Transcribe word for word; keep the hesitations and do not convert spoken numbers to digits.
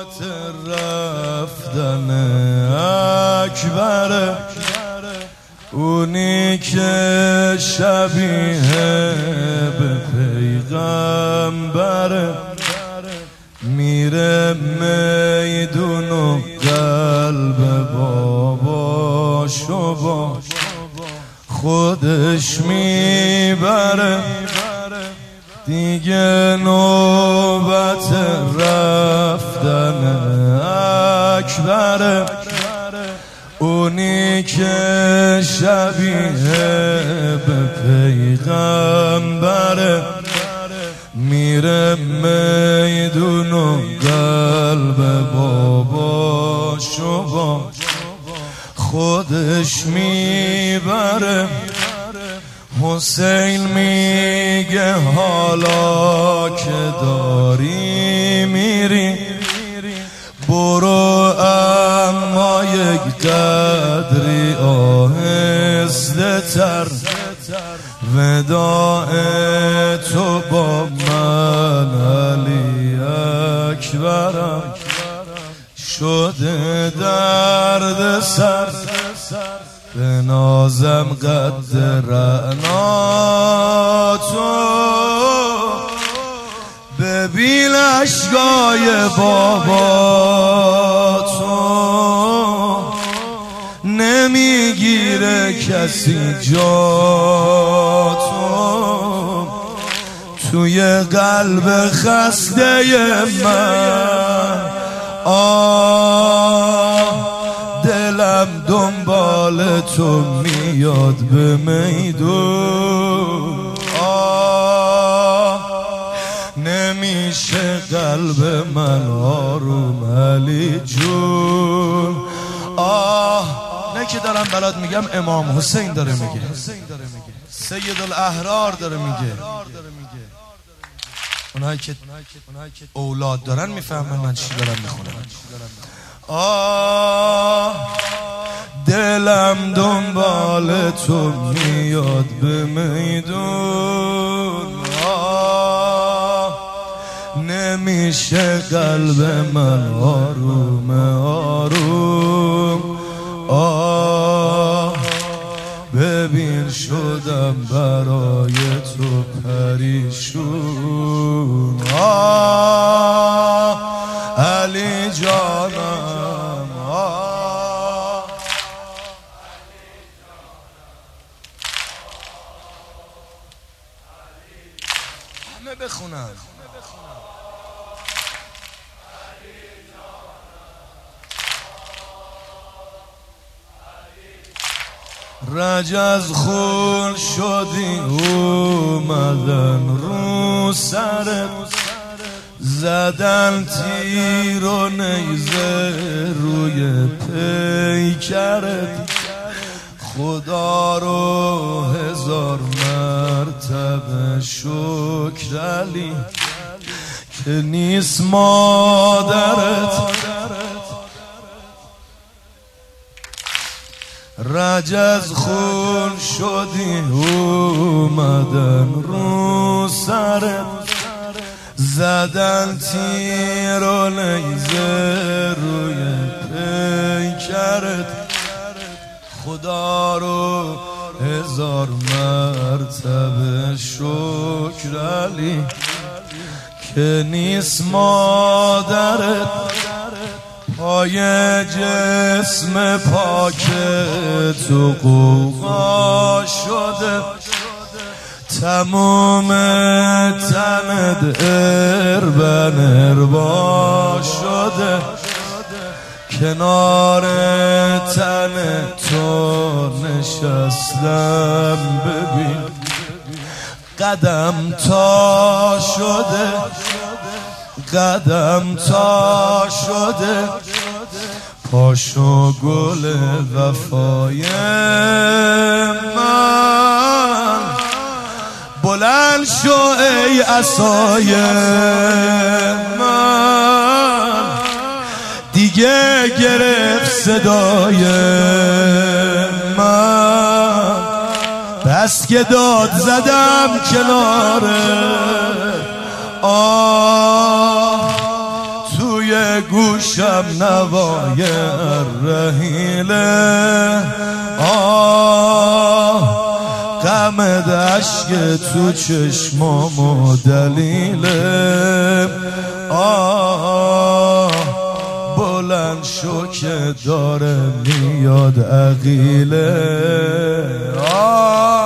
رفتن اکبر، اونی که شبیه به پیغمبر، میره میدون و قلب باباشو با خودش میبره. دیگه نوبت رفتن اکبر، اونی که شبیه به پیغمبر، میره میدون و قلب باباشو با خودش میبره. حسین میگه حالا که داری میری برو، اما یک قدری آهسته تر، وداع تو با من علی اکبرم شده درد سر. به نازم قد رعنا تو، ببین اشکای بابا تو، نمیگیره کسی جا تو، توی قلب خسته من. آه دلم دنبال تو میاد به میدون، آه نمیشه قلب من آروم علی جون. آه نه که دارم بلاد میگم، امام حسین داره میگه، سید الاحرار داره میگه. اونایی که اولاد دارن میفهمن من چی دارم میخونم. آه دلم دنبال تو میاد به میدون، آه نمیشه قلب من آروم آروم. آه ببین شدم برای تو پریشون. آه علی جانم، آه همه بخونم. رجز خون شدی اومدن رو سرت، زدن تیر و نیزه روی پیکرت. خدا رو هزار مرتبه شکر علی که نیست مادرت. رجز خون شدی اومدن رو سرت، زدن تیر و نیزه روی پیکرت. خدا رو هزار مرتبه شکر علی که نیست مادرت. پای جسم پاک تو قوقا شده، تموم تند اربن اربا شده. کنار تن تو نشستم ببین، قدم تا شده، قدم تا شده. پاشو گل وفای من، بلند شو ای عصای من. دیگه گرفت صدای من، بس که داد زدم کناره. آه توی گوش شب نوای رحیله آه غم دشک تو چشمامو دلیله آه بلند شو که داره میاد عقیله آه